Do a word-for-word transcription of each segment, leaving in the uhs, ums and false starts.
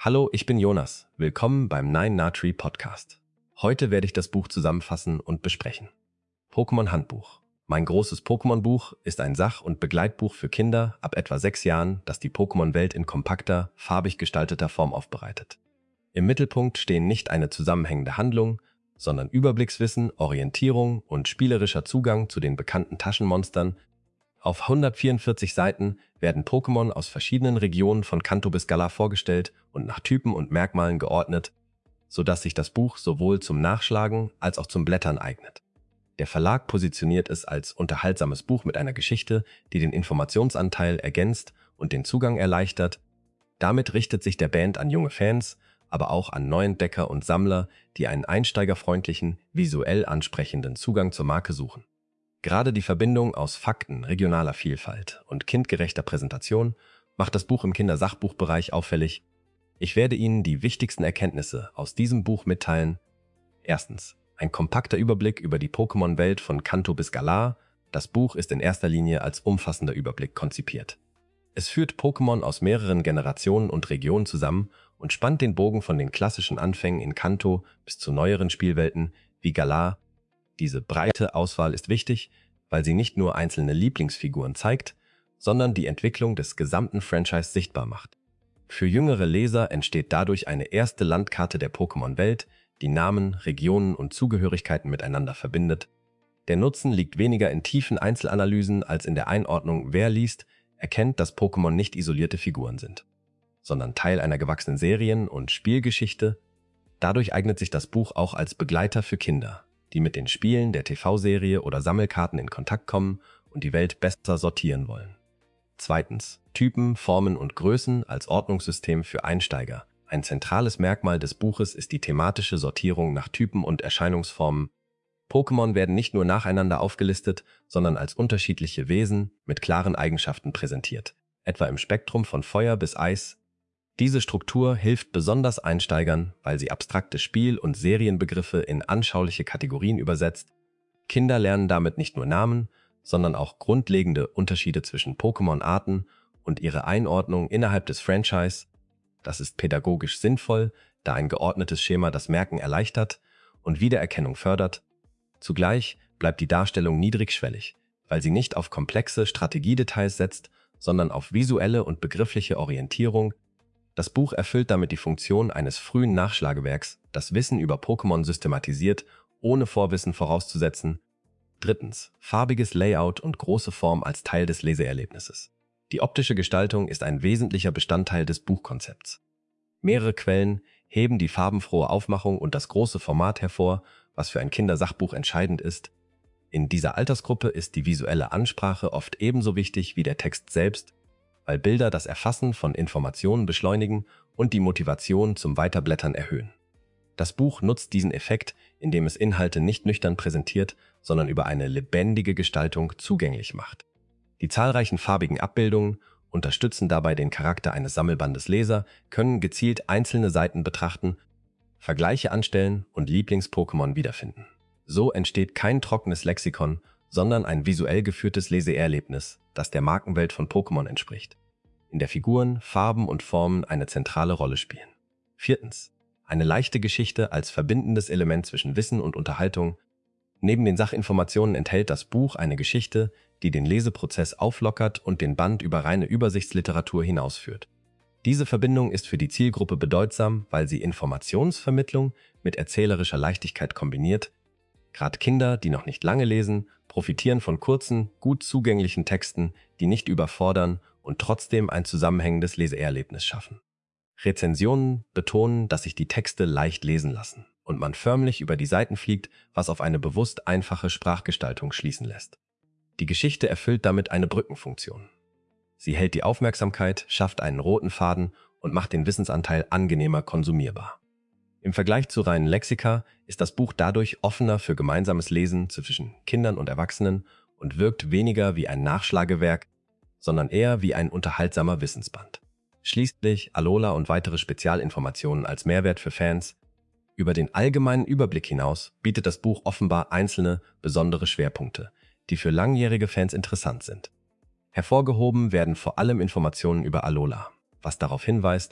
Hallo, ich bin Jonas. Willkommen beim Nine Natree Podcast. Heute werde ich das Buch zusammenfassen und besprechen. Pokémon Handbuch. Mein großes Pokémon-Buch ist ein Sach- und Begleitbuch für Kinder ab etwa sechs Jahren, das die Pokémon-Welt in kompakter, farbig gestalteter Form aufbereitet. Im Mittelpunkt stehen nicht eine zusammenhängende Handlung, sondern Überblickswissen, Orientierung und spielerischer Zugang zu den bekannten Taschenmonstern. Auf hundertvierundvierzig Seiten werden Pokémon aus verschiedenen Regionen von Kanto bis Galar vorgestellt und nach Typen und Merkmalen geordnet, sodass sich das Buch sowohl zum Nachschlagen als auch zum Blättern eignet. Der Verlag positioniert es als unterhaltsames Buch mit einer Geschichte, die den Informationsanteil ergänzt und den Zugang erleichtert. Damit richtet sich der Band an junge Fans, aber auch an Neuentdecker und Sammler, die einen einsteigerfreundlichen, visuell ansprechenden Zugang zur Marke suchen. Gerade die Verbindung aus Fakten, regionaler Vielfalt und kindgerechter Präsentation macht das Buch im Kindersachbuchbereich auffällig. Ich werde Ihnen die wichtigsten Erkenntnisse aus diesem Buch mitteilen. Erstens. Ein kompakter Überblick über die Pokémon-Welt von Kanto bis Galar. Das Buch ist in erster Linie als umfassender Überblick konzipiert. Es führt Pokémon aus mehreren Generationen und Regionen zusammen und spannt den Bogen von den klassischen Anfängen in Kanto bis zu neueren Spielwelten wie Galar. Diese breite Auswahl ist wichtig, weil sie nicht nur einzelne Lieblingsfiguren zeigt, sondern die Entwicklung des gesamten Franchise sichtbar macht. Für jüngere Leser entsteht dadurch eine erste Landkarte der Pokémon-Welt, die Namen, Regionen und Zugehörigkeiten miteinander verbindet. Der Nutzen liegt weniger in tiefen Einzelanalysen als in der Einordnung, wer liest, erkennt, dass Pokémon nicht isolierte Figuren sind, sondern Teil einer gewachsenen Serien- und Spielgeschichte. Dadurch eignet sich das Buch auch als Begleiter für Kinder, die mit den Spielen der T V-Serie oder Sammelkarten in Kontakt kommen und die Welt besser sortieren wollen. Zweitens. Typen, Formen und Größen als Ordnungssystem für Einsteiger. Ein zentrales Merkmal des Buches ist die thematische Sortierung nach Typen und Erscheinungsformen. Pokémon werden nicht nur nacheinander aufgelistet, sondern als unterschiedliche Wesen mit klaren Eigenschaften präsentiert, etwa im Spektrum von Feuer bis Eis. Diese Struktur hilft besonders Einsteigern, weil sie abstrakte Spiel- und Serienbegriffe in anschauliche Kategorien übersetzt. Kinder lernen damit nicht nur Namen, sondern auch grundlegende Unterschiede zwischen Pokémon-Arten und ihre Einordnung innerhalb des Franchise. Das ist pädagogisch sinnvoll, da ein geordnetes Schema das Merken erleichtert und Wiedererkennung fördert. Zugleich bleibt die Darstellung niedrigschwellig, weil sie nicht auf komplexe Strategiedetails setzt, sondern auf visuelle und begriffliche Orientierung. Das Buch erfüllt damit die Funktion eines frühen Nachschlagewerks, das Wissen über Pokémon systematisiert, ohne Vorwissen vorauszusetzen. Drittens. Farbiges Layout und große Form als Teil des Leseerlebnisses. Die optische Gestaltung ist ein wesentlicher Bestandteil des Buchkonzepts. Mehrere Quellen heben die farbenfrohe Aufmachung und das große Format hervor, was für ein Kindersachbuch entscheidend ist. In dieser Altersgruppe ist die visuelle Ansprache oft ebenso wichtig wie der Text selbst, weil Bilder das Erfassen von Informationen beschleunigen und die Motivation zum Weiterblättern erhöhen. Das Buch nutzt diesen Effekt, indem es Inhalte nicht nüchtern präsentiert, sondern über eine lebendige Gestaltung zugänglich macht. Die zahlreichen farbigen Abbildungen unterstützen dabei den Charakter eines Sammelbandes. Leser können gezielt einzelne Seiten betrachten, Vergleiche anstellen und Lieblings-Pokémon wiederfinden. So entsteht kein trockenes Lexikon, sondern ein visuell geführtes Leseerlebnis, das der Markenwelt von Pokémon entspricht, in der Figuren, Farben und Formen eine zentrale Rolle spielen. Viertens. Eine leichte Geschichte als verbindendes Element zwischen Wissen und Unterhaltung. Neben den Sachinformationen enthält das Buch eine Geschichte, die den Leseprozess auflockert und den Band über reine Übersichtsliteratur hinausführt. Diese Verbindung ist für die Zielgruppe bedeutsam, weil sie Informationsvermittlung mit erzählerischer Leichtigkeit kombiniert. Gerade Kinder, die noch nicht lange lesen, profitieren von kurzen, gut zugänglichen Texten, die nicht überfordern und trotzdem ein zusammenhängendes Leseerlebnis schaffen. Rezensionen betonen, dass sich die Texte leicht lesen lassen und man förmlich über die Seiten fliegt, was auf eine bewusst einfache Sprachgestaltung schließen lässt. Die Geschichte erfüllt damit eine Brückenfunktion. Sie hält die Aufmerksamkeit, schafft einen roten Faden und macht den Wissensanteil angenehmer konsumierbar. Im Vergleich zu reinen Lexika ist das Buch dadurch offener für gemeinsames Lesen zwischen Kindern und Erwachsenen und wirkt weniger wie ein Nachschlagewerk, sondern eher wie ein unterhaltsamer Wissensband. Schließlich Alola und weitere Spezialinformationen als Mehrwert für Fans. Über den allgemeinen Überblick hinaus bietet das Buch offenbar einzelne, besondere Schwerpunkte, die für langjährige Fans interessant sind. Hervorgehoben werden vor allem Informationen über Alola, was darauf hinweist,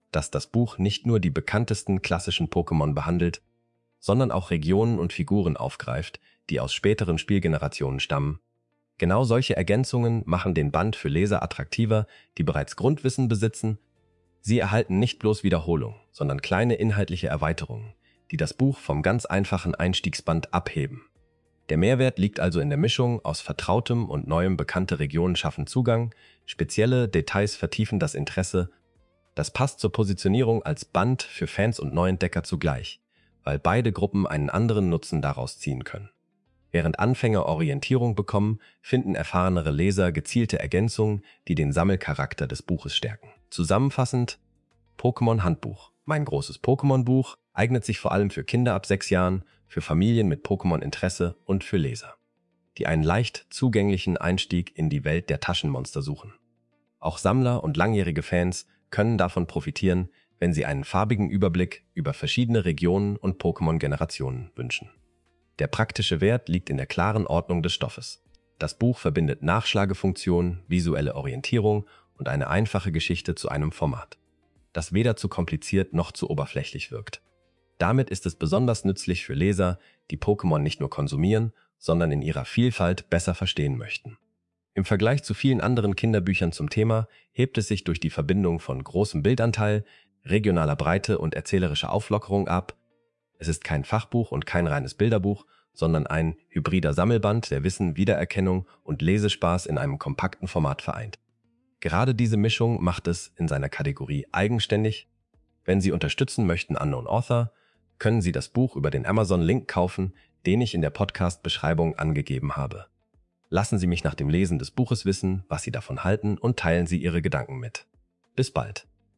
dass das Buch nicht nur die bekanntesten klassischen Pokémon behandelt, sondern auch Regionen und Figuren aufgreift, die aus späteren Spielgenerationen stammen. Genau solche Ergänzungen machen den Band für Leser attraktiver, die bereits Grundwissen besitzen. Sie erhalten nicht bloß Wiederholung, sondern kleine inhaltliche Erweiterungen, die das Buch vom ganz einfachen Einstiegsband abheben. Der Mehrwert liegt also in der Mischung aus Vertrautem und Neuem. Bekannte Regionen schaffen Zugang, spezielle Details vertiefen das Interesse. Das passt zur Positionierung als Band für Fans und Neuentdecker zugleich, weil beide Gruppen einen anderen Nutzen daraus ziehen können. Während Anfänger Orientierung bekommen, finden erfahrenere Leser gezielte Ergänzungen, die den Sammelcharakter des Buches stärken. Zusammenfassend: Pokémon Handbuch. Mein großes Pokémon-Buch eignet sich vor allem für Kinder ab sechs Jahren, für Familien mit Pokémon-Interesse und für Leser, die einen leicht zugänglichen Einstieg in die Welt der Taschenmonster suchen. Auch Sammler und langjährige Fans können davon profitieren, wenn sie einen farbigen Überblick über verschiedene Regionen und Pokémon-Generationen wünschen. Der praktische Wert liegt in der klaren Ordnung des Stoffes. Das Buch verbindet Nachschlagefunktion, visuelle Orientierung und eine einfache Geschichte zu einem Format, das weder zu kompliziert noch zu oberflächlich wirkt. Damit ist es besonders nützlich für Leser, die Pokémon nicht nur konsumieren, sondern in ihrer Vielfalt besser verstehen möchten. Im Vergleich zu vielen anderen Kinderbüchern zum Thema hebt es sich durch die Verbindung von großem Bildanteil, regionaler Breite und erzählerischer Auflockerung ab. Es ist kein Fachbuch und kein reines Bilderbuch, sondern ein hybrider Sammelband, der Wissen, Wiedererkennung und Lesespaß in einem kompakten Format vereint. Gerade diese Mischung macht es in seiner Kategorie eigenständig. Wenn Sie unterstützen möchten Unknown Author, können Sie das Buch über den Amazon-Link kaufen, den ich in der Podcast-Beschreibung angegeben habe. Lassen Sie mich nach dem Lesen des Buches wissen, was Sie davon halten, und teilen Sie Ihre Gedanken mit. Bis bald.